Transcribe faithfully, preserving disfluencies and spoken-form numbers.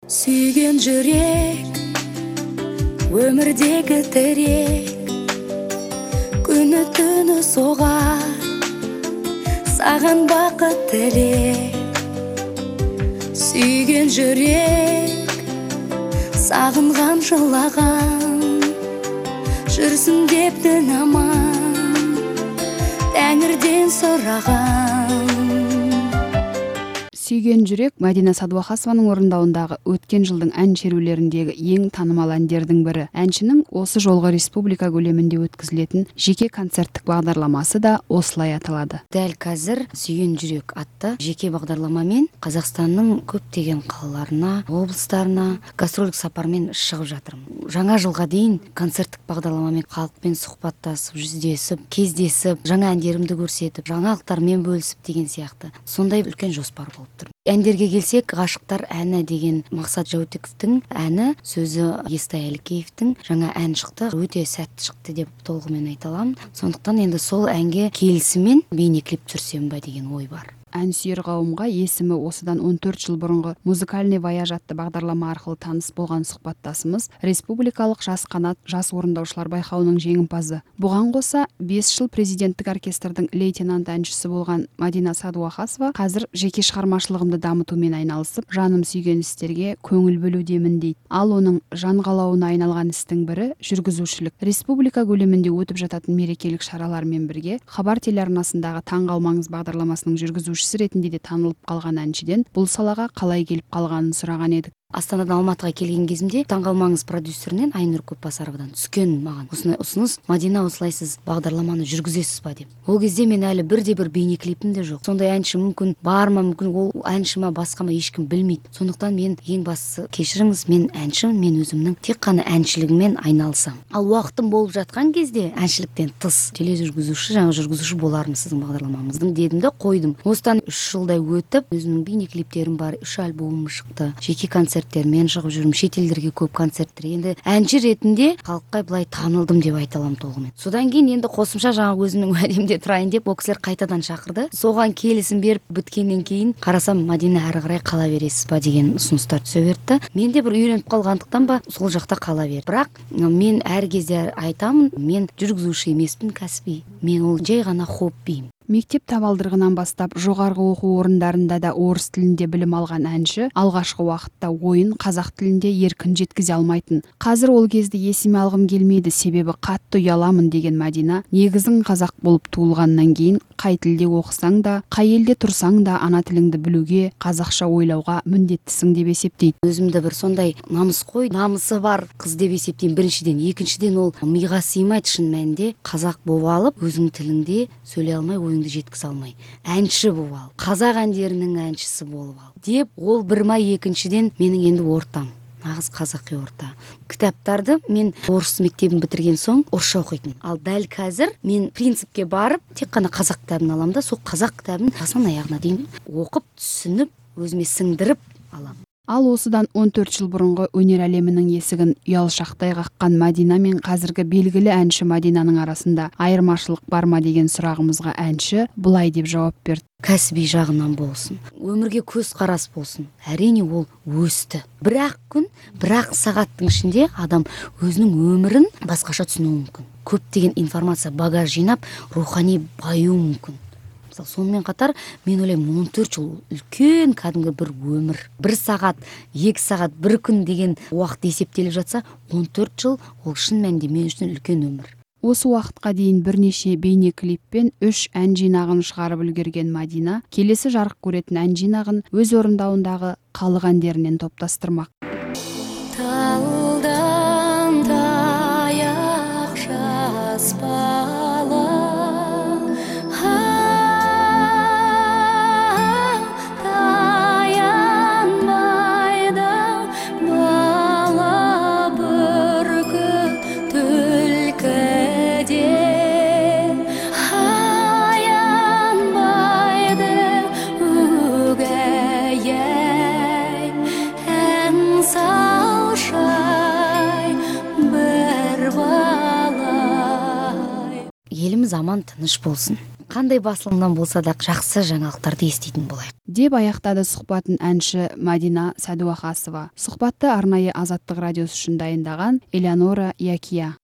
Сүйген жүрек, өмірдегі тірек, күні түні соғар, саған бақыт тілек. Сүйген жүрек, сағынған жылаған, жүрсін деп дін аман, Тәңірден сұраған. Сүйген жүрек Мадина Садуақасованың орындауындағы өткен жылдың ән шерулеріндегі ең танымал әндердің бірі. Әншінің осы жолғы республика көлемінде өткізілетін жеке концерттік бағдарламасы да осылай аталады. Дәл қазір Сүйген жүрек атты жеке бағдарламамен Қазақстанның көптеген қалаларына, облыстарына гастрольдік сапармен шығып жатырмын. Жаңа жылға дейін концерттік бағдарламамен халықпен сұхбаттасып, жүздесіп, кездесіп, жаңа әндерімді көрсетіп, жаңалықтармен бөлісіп деген сияқты. Сондай үлкен жоспар болып тұр. Әндерге келсек, ғашықтар әні деген Мақсат Жәутековтің әні, сөзі Естай Әлікеевтің жаңа ән шықты, өте сәтті шықты деп толығымен айта аламын. Сондықтан енді сол әнге келісімен бейнеклип түсірсем ба деген ой бар. Ән сүйер қауымға есімі осыдан он төрт жыл бұрынғы музыкальный вояж атты бағдарлама арқылы таныс болған сұхбаттасымыз республикалық жас қанат жас орындаушылар байқауының жеңімпазы. Бұған қоса бес жыл президенттік оркестрдің лейтенант әншісі болған Мадина Садуақасова қазір жеке шығармашылығымды дамытумен айналысып, жаным сүйген істерге көңіл бөлудемін дейді. Ал оның жан қалауына айналған істің бірі жүргізушілік. Республика көлемінде өтіп жататын мерекелік шаралармен бірге Хабар телеарнасындағы Таң қалмаңыз бағдарламасының жүргізушісі ретінде де танылып қалған әншіден бұл салаға қалай келіп қалғанын сұраған едік. Астанадан Алматыға келген кезімде Таң қалмаңыз продюсерінен Айнұр Көпбасаровадан түскен маған осындай ұсыныс: Мадина, осылай сіз бағдарламаны жүргізесіз ба деп. Ол кезде мен әлі бірде бір бейнеклипім де жоқ. Сондай әнші мүмкін бар ма, мүмкін ол әнші ма, басқа ма, ешкім білмейді. Сондықтан мен ең бастысы, кешіріңіз, мен әншімін, мен өзімнің тек қана әншілігіммен айналысам. Ал уақытым болып жатқан кезде әншіліктен тыс тележүргізуші, жаңа жүргізуші болармын сіздің бағдарламамыздың дедім де қойдым. Осыдан үш жылдай өтіп, өзімнің бейнеклиптерім бар, үш альбомым шықты. Жеке концерттермен шығып жүрмін, шетелдерге көп концерттер. Енді әнші ретінде халыққа былай танылдым деп айта аламын толығымен. Содан кейін енді қосымша жаңа өзімнің уәдемде тұрайын деп, ол кісілер қайтадан шақырды. Соған келісім беріп біткеннен кейін қарасам, Мадина, әрі қарай қала бересіз ба деген ұсыныстар түсе берді. Мен де бір үйреніп қалғандықтан ба сол жақта қала бердім. Бірақ мен әр кезде айтамын, мен жүргізуші емеспін кәсіби. Мен ол жай ғана хоббиім. Мектеп табалдырығынан бастап жоғарғы оқу орындарында да орыс тілінде білім алған әнші алғашқы уақытта ойын қазақ тілінде еркін жеткізе алмайтын. Қазір ол кезде есіме алғым келмейді, себебі қатты ұяламын деген Мадина негізің қазақ болып туылғаннан кейін қай тілде оқысаң да, қай елде тұрсаң да ана тіліңді білуге, қазақша ойлауға міндеттісің деп есептейді. Өзімді бір сондай намысқой, намысы бар қыз деп есептеймін біріншіден. Екіншіден, ол миға сыймайды шын мәнінде қазақ болып алып, өзің тіліңде сөйлей алмай, ойыңды жеткізе алмай, әнші болып ал, қазақ әндерінің әншісі болып ал деп, ол бір ма. Екіншіден, менің енді ортам нағыз қазақи орта. Кітаптарды мен орыс мектебін бітірген соң орысша оқитын. Ал дәл қазір мен принципке барып, тек қана қазақ кітабын аламын да, сол қазақ кітабын басынан аяғына дейін оқып, түсініп, өзіме сіңдіріп аламын. Ал осыдан он төрт жыл бұрынғы өнер әлемінің есігін ұялшақтай қаққан Мадина мен қазіргі белгілі әнші Мадинаның арасында айырмашылық бар ма деген сұрағымызға әнші былай деп жауап берді. Кәсіби жағынан болсын, өмірге көз қарас болсын, әрине ол өсті. Бірақ күн, бірақ сағаттың ішінде адам өзінің өмірін басқаша түсінуі мүмкін. Көптеген информация, багаж жинап, рухани баю мүмкін. Сонымен қатар мен ойлаймын, он төрт жыл үлкен кәдімгі бір өмір. Бір сағат, екі сағат, бір күн деген уақыт есептеліп жатса, он төрт жыл ол шын мәнінде мен үшін үлкен өмір. Осы уақытқа дейін бірнеше бейнеклип пен үш ән жинағын шығарып үлгерген Мадина келесі жарық көретін ән жинағын өз орындауындағы халық әндерінен топтастырмақ. Талдан таяқ жаспалы, еліміз аман тыныш болсын. кандай басылымдан болса да жақсы жаңалықтарды еститін болайық деп аяқтады сұхбатын әнші Мадина Сәдуақасова. Сұхбатты арнайы Азаттық радиосы үшін дайындаған Элеонора Якия.